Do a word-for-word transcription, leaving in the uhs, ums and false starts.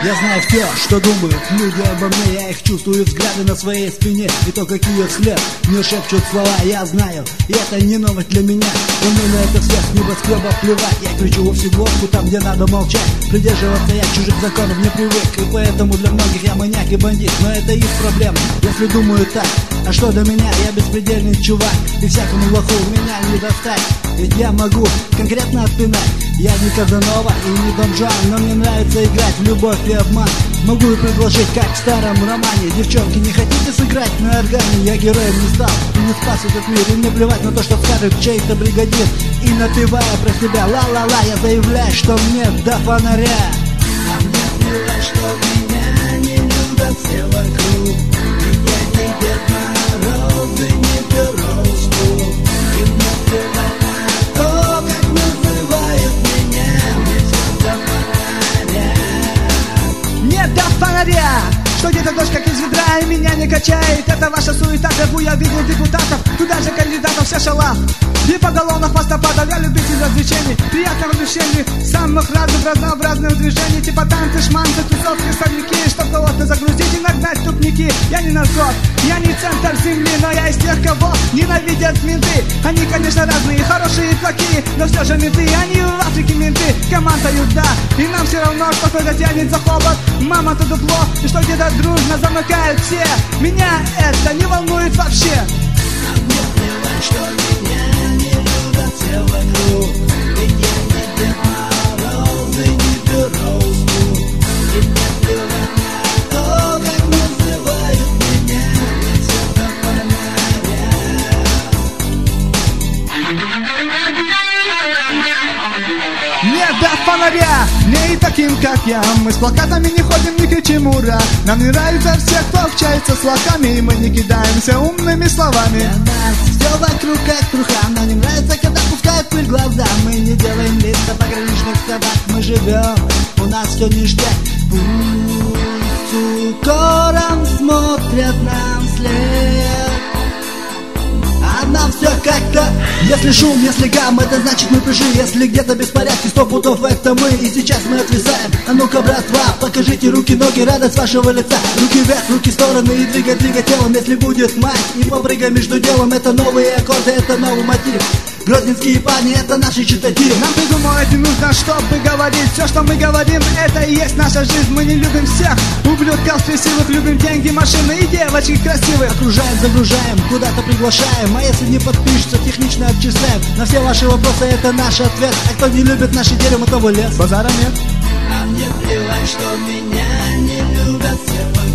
Я знаю все, что думают люди обо мне. Я их чувствую, взгляды на своей спине. И то, какие вслед мне шепчут слова. Я знаю, и это не новость для меня. У меня на это всех небоскребов плевать. Я кричу во всю глотку там, где надо молчать. Придерживаться я чужих законов не привык. И поэтому для многих я маньяк и бандит. Но это их проблема, если думают так. А что до меня? Я беспредельный чувак. И всякому лоху меня не достать. Ведь я могу конкретно отпинать. Я не Казанова и не Дон Жуан, но мне нравится играть в любовь и обман. Могу и предложить, как в старом романе. Девчонки, не хотите сыграть на органе? Я героем не стал и не спас этот мир. И мне плевать на то, что скажет чей-то бригадир. И напевая про себя ла-ла-ла, я заявляю, что мне до фонаря. А мне плевать, что меня не любят все вокруг. Ведь я не Дед Мороз и не Березку. И мне плевать на то, как называют меня. Мне все до фонаря. Не до фонаря! Что где-то дождь как из ведра и меня не качает. Это ваша суета, требу я видел депутатов. Туда же кандидатов вся шалав. И поголовно хвостопадов, я любитель развлечений. Приятных ощущений, самых разных разнообразных движений. Типа танцы, шманцы, тусовки, сорняки. Чтоб кого-то загрузить и нагнать тупники. Я не наркот, я не центр земли. Но я из тех, кого ненавидят менты. Они, конечно, разные, хорошие и плохие. Но все же менты, они в Африке менты. Командуют, да, и нам все равно, что кто-то тянет за хобот. Мама-то дупло, и что где-то дружно замыкают все. Меня это не волнует вообще. А мне плевать, что меня не любят все вокруг. Ведь я не Дед Мороз и не Березку. И мне плевать на то, как называют меня. Мне все до фонаря. Не до фонаря, не и таким, как я. Мы с плакатами не ходим, не кричим ура. Нам не нравится все, кто общается с лохами. И мы не кидаемся умными словами. Для нас все вокруг как труха. Нам не нравится, когда пускают пыль глаза. Мы не делаем вид на пограничных собак. Мы живем, у нас все ништяк. Пусть с укором смотрят нам вслед. А нам все как-то. Если шум, если гам, это значит мы пришли. Если где-то беспорядки, сто пудов это мы. И сейчас мы отвисаем. А ну-ка, братва, покажите руки, ноги, радость вашего лица. Руки вверх, руки в стороны и двигать, двигать телом. Если будет мать и попрыгай между делом. Это новые аккорды, это новый мотив. Грозненские парни, это наши читативы. Нам придумывать не нужно, чтобы говорить. Все, что мы говорим, это и есть наша жизнь. Мы не любим всех ублюдков красивых. Любим деньги, машины и девочек красивых. Окружаем, загружаем, куда-то приглашаем. А если не подпишется, технично отчисляем. На все ваши вопросы это наш ответ. А кто не любит наше дерево, того лес. Базара нет. А мне плевать, что меня не любят все вокруг.